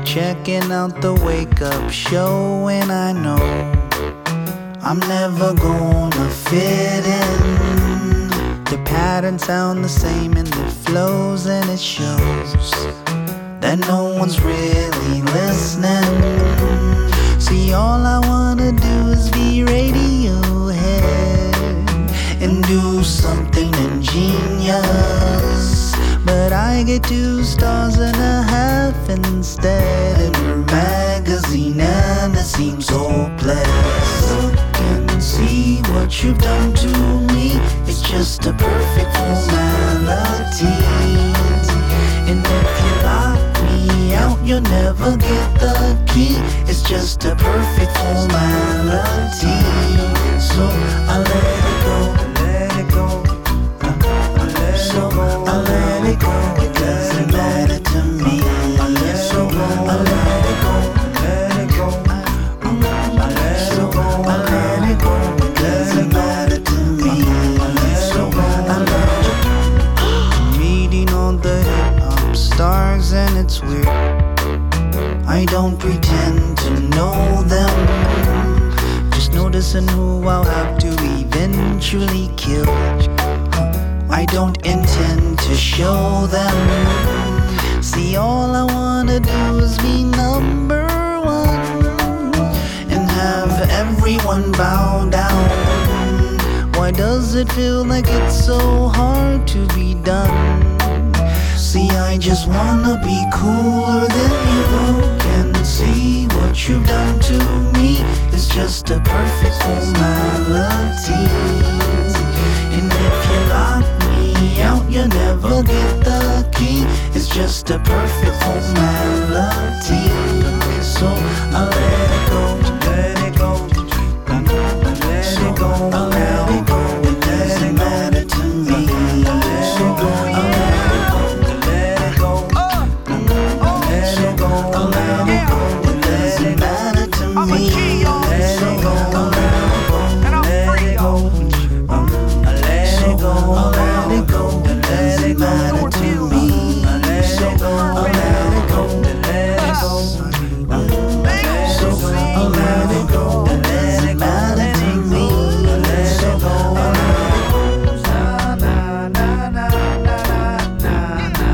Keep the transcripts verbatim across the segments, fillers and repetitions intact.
checking out the wake up show, and I know I'm never gonna fit in. The patterns sound the same in the flows, and it shows that no one's really listening. See, all I wanna do is be Radiohead and do something ingenious, but I get two stars and a half instead in her magazine, and it seems hopeless. Look and see what you've done to me. It's just a perfect formality, and if you lock me out, you'll never get the key. It's just a perfect formality, so I let it go, let it go. So I let it go, it doesn't matter to me. So I let it go, let it go. So I let it go, it doesn't matter to me. So I let it go. Meeting all the hip-hop stars, and it's weird, I don't pretend to know them, just noticing who I'll have to eventually kill. I don't intend to show them. See, all I wanna do is be number one and have everyone bow down. Why does it feel like it's so hard to be done? See, I just wanna be cooler than you. Can see what you've done to me. It's just a perfect formality, and if you lock me out, you'll never get the key. It's just a perfect formality, so I let it go, let it go, I let it go, I let it go. It doesn't matter to me. So I let it go, let it go, I let it go, I let it go. It doesn't matter to me. Let it go, I let it go, let it go. I let it go, I let it go. It doesn't matter to me. I let it go, I let it go, let it go. So I let it go, it doesn't matter to me. I let it go, I let it go. Na na na na na na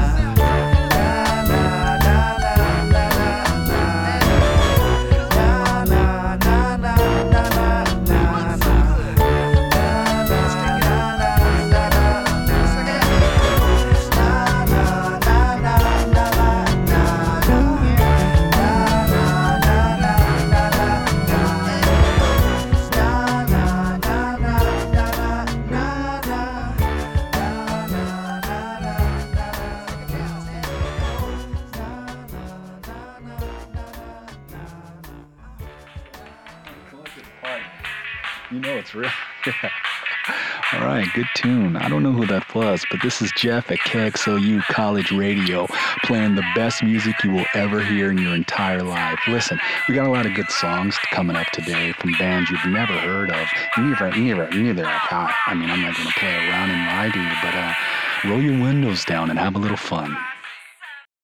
You know it's real. Yeah. All right, good tune. I don't know who that was, but this is Jeff at K X L U College Radio, playing the best music you will ever hear in your entire life. Listen, we got a lot of good songs coming up today from bands you've never heard of. Neither, neither, neither have I. I mean, I'm not going to play around and lie to you, but uh, roll your windows down and have a little fun.